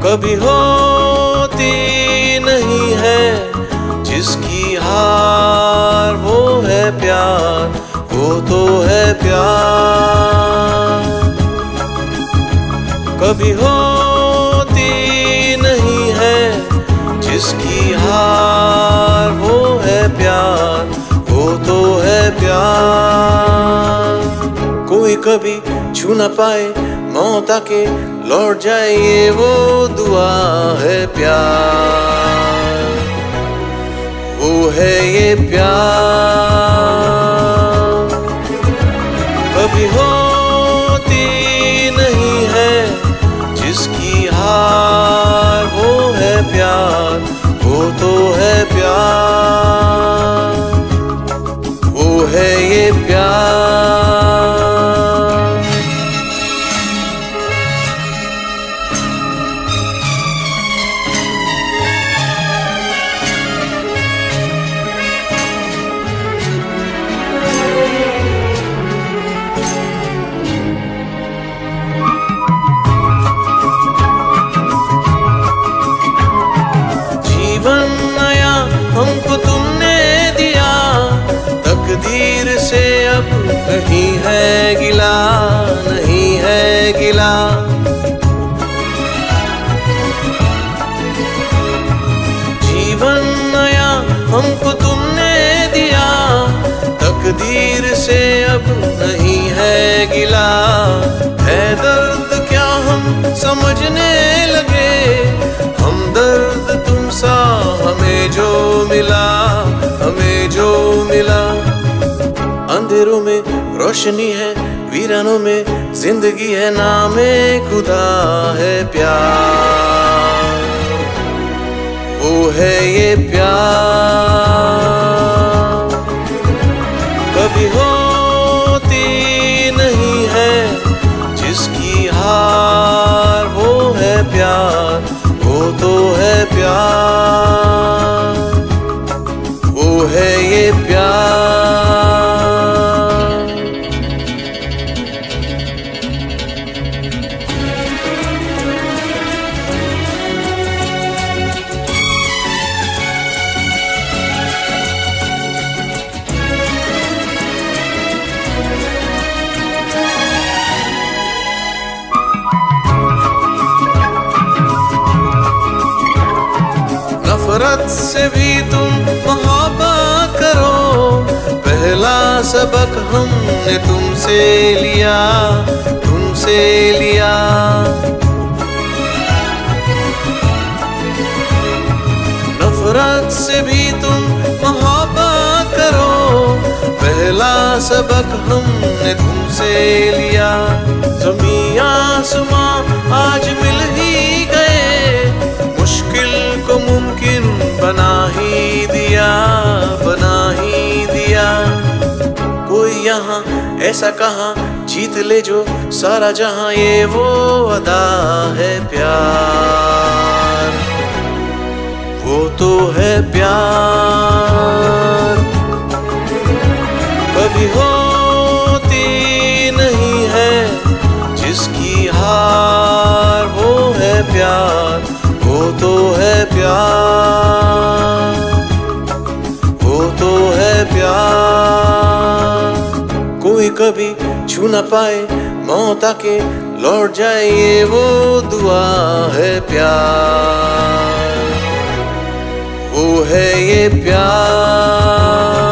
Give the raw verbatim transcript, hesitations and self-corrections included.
कभी होती नहीं है जिसकी हार, वो है प्यार, वो तो है प्यार। कभी होती नहीं है जिसकी हार, वो है प्यार, वो तो है प्यार। कोई कभी छू न पाए मौत आके लौट जाए, ये वो दुआ है प्यार, वो है ये प्यार। कभी होती नहीं है जिसकी हार, वो है प्यार, वो तो है प्यार, वो है ये प्यार। हमको तुमने दिया, तकदीर से अब नहीं है गिला, नहीं है गिला। जीवन नया हमको तुमने दिया, तकदीर से अब नहीं है गिला। है दर्द क्या हम समझने लगे, हमदर्द तुम सा हमें जो मिला, हमें जो मिला। अंधेरों में रोशनी है, वीरानों में जिंदगी है, नामे खुदा है प्यार, वो है ये प्यार। कभी होती नहीं है जिसकी हार, वो है प्यार, वो तो है प्यार, वो है ये प्यार। नफरत से भी तुम मोहब्बत करो, पहला सबक हमने तुमसे लिया, तुमसे लिया। नफरत से भी तुम मोहब्बत करो, पहला सबक हमने तुमसे लिया। ज़मीं आसमां आज मिल ही गए, मुश्किल को मुमकिन बना ही दिया, बना ही दिया। कोई यहाँ ऐसा कहा जीत ले जो सारा जहां, ये वो अदा है प्यार, वो तो है प्यार। कभी होती नहीं है जिसकी हार, वो है प्यार, वो तो है प्यार, वो तो है प्यार। कोई कभी छू न पाए मौत आके लौट जाए, ये वो दुआ है प्यार, वो है ये प्यार।